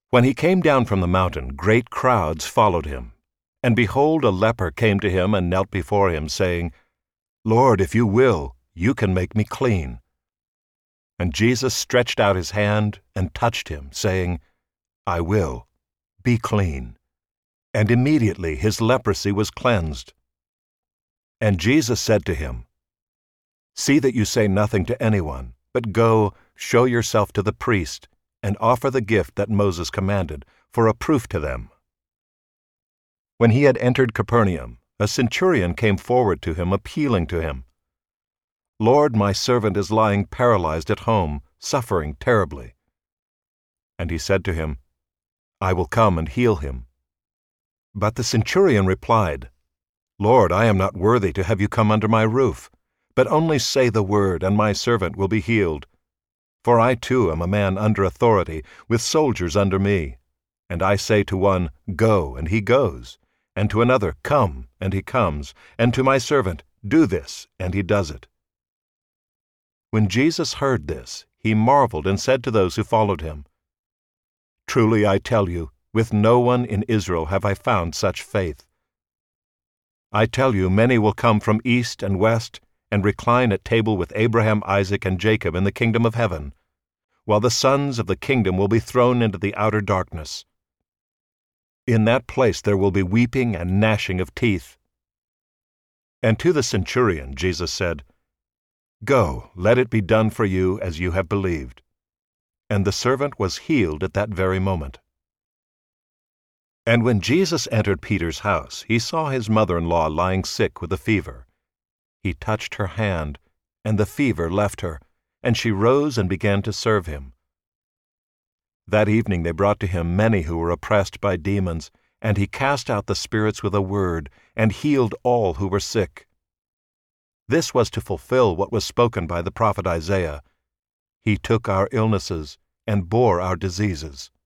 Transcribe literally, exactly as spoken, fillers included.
When he came down from the mountain, great crowds followed him. And behold, a leper came to him and knelt before him, saying, "Lord, if you will, you can make me clean." And Jesus stretched out his hand and touched him, saying, "I will, be clean." And immediately his leprosy was cleansed. And Jesus said to him, "See that you say nothing to anyone, but go, show yourself to the priest, and offer the gift that Moses commanded, for a proof to them." When he had entered Capernaum, a centurion came forward to him, appealing to him, "Lord, my servant is lying paralyzed at home, suffering terribly." And he said to him, "I will come and heal him." But the centurion replied, "Lord, I am not worthy to have you come under my roof, but only say the word, and my servant will be healed. For I too am a man under authority, with soldiers under me. And I say to one, 'Go,' and he goes, and to another, 'Come,' and he comes, and to my servant, 'Do this,' and he does it." When Jesus heard this, he marveled and said to those who followed him, "Truly I tell you, with no one in Israel have I found such faith. I tell you, many will come from east and west and recline at table with Abraham, Isaac, and Jacob in the kingdom of heaven, while the sons of the kingdom will be thrown into the outer darkness. In that place there will be weeping and gnashing of teeth." And to the centurion Jesus said, "Go, let it be done for you as you have believed." And the servant was healed at that very moment. And when Jesus entered Peter's house, he saw his mother-in-law lying sick with a fever. He touched her hand, and the fever left her, and she rose and began to serve him. That evening they brought to him many who were oppressed by demons, and he cast out the spirits with a word, and healed all who were sick. This was to fulfill what was spoken by the prophet Isaiah, "He took our illnesses and bore our diseases."